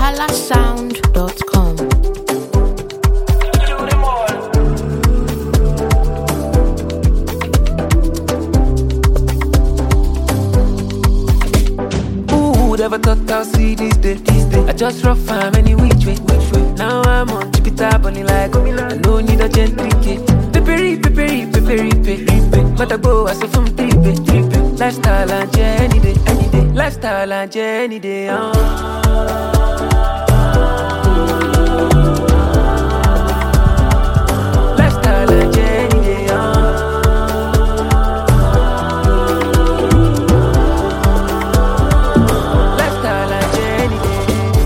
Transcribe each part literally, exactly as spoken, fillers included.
kampala sound dot com. Who never thought I'll see this day, this day. I just rough fam any which way, which way. Now I'm on Jupiter bunny like I no need a gentry kid. Peppery, peppery, peppery, peppery. Mata go as if I'm three pay, three pay. Lifestyle and yeah, any day, any day. Lifestyle and yeah, any day. Uh. Lifestyle and yeah, any day. Uh. Lifestyle and yeah, any day.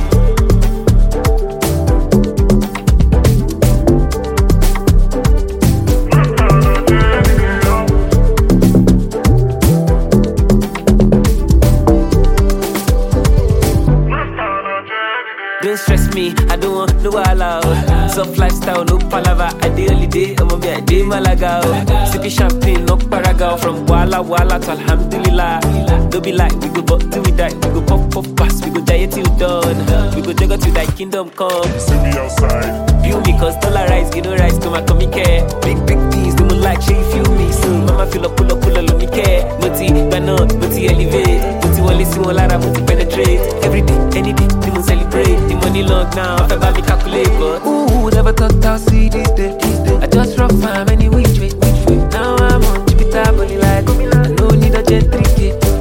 Don't stress me, I don't want no allow. Soft lifestyle, no palava. I day holiday, I'm on me, I day Malaga. Sipping champagne, no paraga. From Walla Walla to Alhamdulillah. Don't be like, we go but till we die. We go pop pop pass, we go die till done. We go juggle till thy kingdom come. See me outside. Feel me, cause dollar rise, get no rise, come and come me care. Big, big things, they moon like, shey feel me. So, mama feel up, pull up, pull up, let me care. Noti, bano, noti elevate. Noti wale si wala, noti penetrate. Every day, any day, they moon celebrate. The money long now, I feel me calculate, but ooh, never thought I'll see this day, this day. I just rough fam any which way, which way. Now I'm on Jupiter, bunny like I no need a gentry kid.